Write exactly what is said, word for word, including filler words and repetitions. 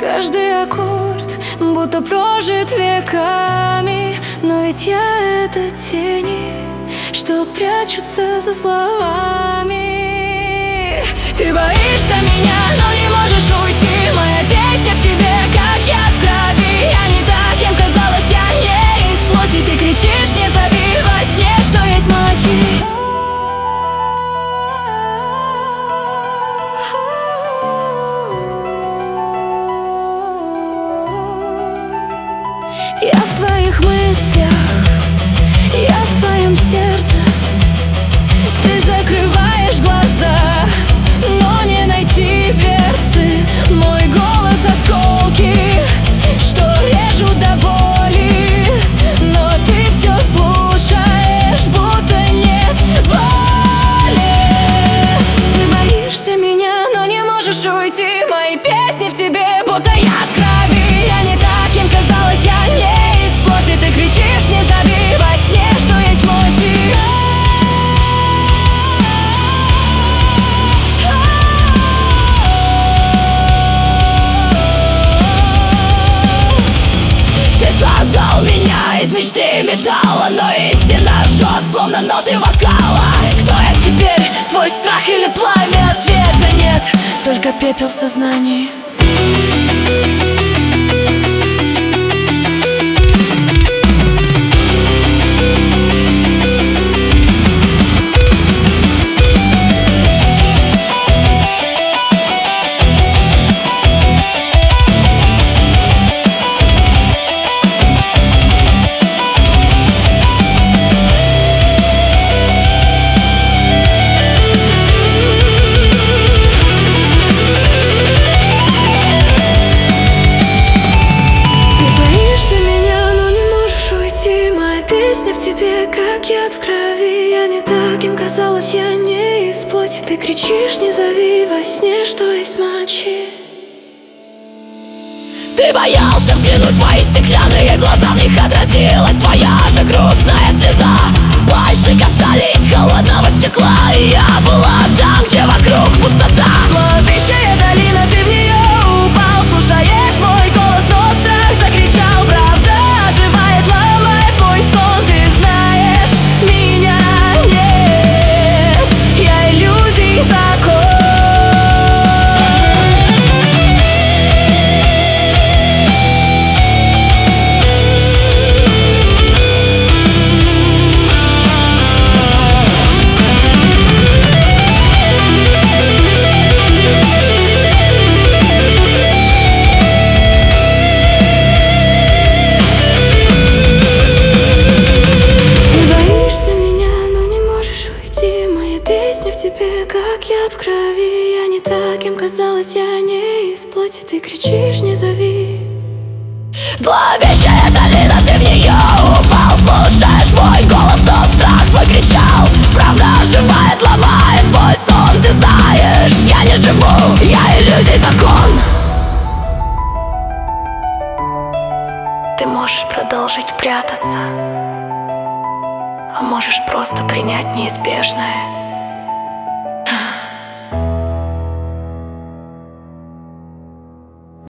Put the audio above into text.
Каждый аккорд будто прожит веками, но ведь я — это тени, что прячутся за словами. Ты боишься меня, но не можешь уйти. Моя песня в тебе, как яд в крови. Я не та, кем казалась, я не из плоти. Ты кричишь, не зови во сне, что есть, молчи. Я в твоих мыслях, я в твоем сердце. Ты закрываешь глаза, но не найти дверцы. Мой голос — осколки, что режут до боли, но ты все слушаешь, будто нет воли. Ты боишься меня, но не можешь уйти. Мои песни в тебе, будто яд в крови. Я не та, кем казалась, я не из плоти. Ты кричишь, не зови во сне, что есть мочи. Из мечты металла, но истина жжет, словно ноты вокала. Кто я теперь? Твой страх или пламя? Ответа нет, только пепел в сознании. В тебе, как яд в крови. Я не та, кем казалась, я не из плоти. Ты кричишь, не зови во сне, что есть мочи. Ты боялся взглянуть в мои стеклянные глаза. В них отразилась твоя же грустная слеза. Пальцы касались холодного стекла, и я была там, где вокруг пустота. Зловещая долина, ты в нее упал. Слушаешь мой голос, но страх закричал. Правда оживает, ломая твой сон. Ты знаешь, меня нет, я иллюзий закон. Песня в тебе, как яд в крови. Я не та, кем казалась, я не из плоти. Ты кричишь, не зови. Зловещая долина, ты в нее упал. Слушаешь мой голос, но страх твой кричал. Правда оживает, ломает твой сон. Ты знаешь, я не живу, я иллюзий закон. Ты можешь продолжить прятаться, а можешь просто принять неизбежное.